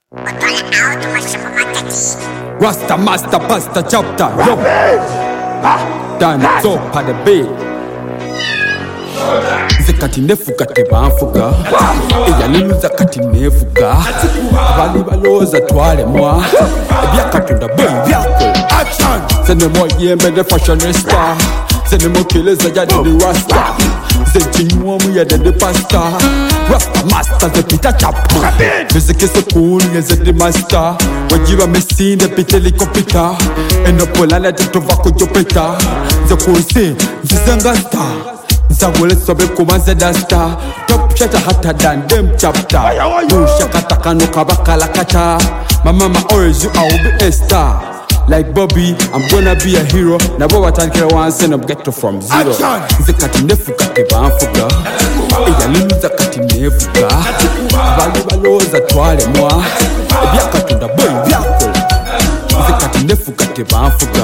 Rasta master pasta chapter yo. Dance up on the beat. Zekati nefuga tebanfuga eyaluluza kati nefuga abali baloza twale mwa ebyakatunda boy byakola action zenemo yembe ne fashionista zenemo kileza jadi ni rasta zechinywa mu yade de pasta rasta master ze pita chapter fizike so cool yeze de master wajiba mesinde piteli kopita enopolana tetova jopeta ze kunsi zizenga star Zawole sobe kumanze dasta Top shata hotter than them chapter Shakataka no kabakala kata My mama always you I'll be a star Like Bobby, I'm gonna be a hero Nabo watankira once up get to from zero Zekati nefuga tebanfuga Eya luluza kati nefuga Bali baloza twale mwa Ebyakatunda boy byakola Zekati nefuga tebanfuga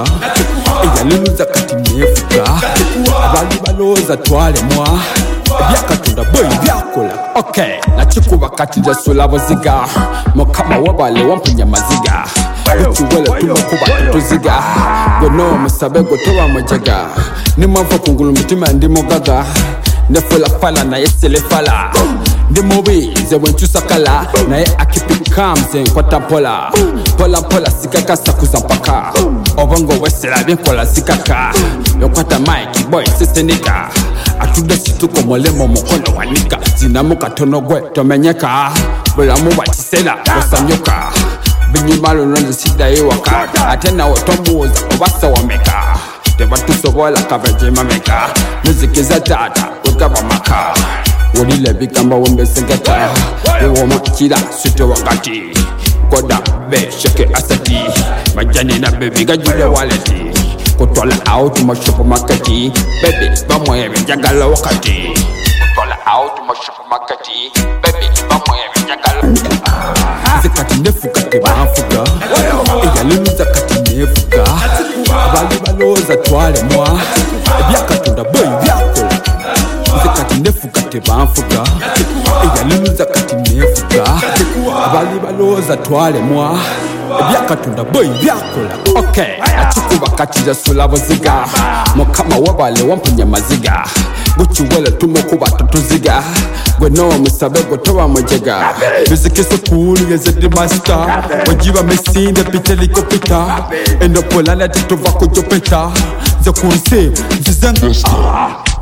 Eya luluza kati nefuga Abali baloza twale mwa Ebyakatunda boy byakola Okay, nachikuba kati jasula boziga Mokama wabale wampunya maziga Uchuwele tumukuba tutuziga Gono musabe gotowa mojega Nimava kungulu mutima ndi mogaga Nefula fala na yesele fala Ndimobi ze wenchu sakala Na ye akipi kamze nkwata pola Pola pola sikaka sakuza mpaka Obongo wesela binkola sikaka Yokwata Mike boy sisenika Atude situko molemo mokono wanika Zinamuka tono gwe tomenyeka Bulamu watisela wasamyoka Binyi malo nonze sida iwaka Atena watombuza obasa wameka Tebatu sobola kabeje mameka Nuzikiza tata ukaba maka Wodile bikamba wembe segata Uwoma chila sute wakati Koda be sheke asati Majani na baby gajule waleti Kutola out ma supermarketi Baby bamwe jagala wakati Kutola out ma supermarketi Baby bamwe jagala Zekati nefuga tebanfuga Eya luluza kati nefuga Abali baloza twale mwa Ebyakatunda boy byakola Zekati nefuga tebanfuga Eya luluza kati nefuga Abali baloza twale mwa Ebyakatunda boy byakola Okay, achikuba kati jasula boziga Mokama wabale wampunya maziga Guchuwele tumukuba tutuziga Gweno musabe gotowa mojega Fizike so cool yeze de master Wajiba mesinde piteli kopita Endopolana tetova kujopeta Zekunse zizenga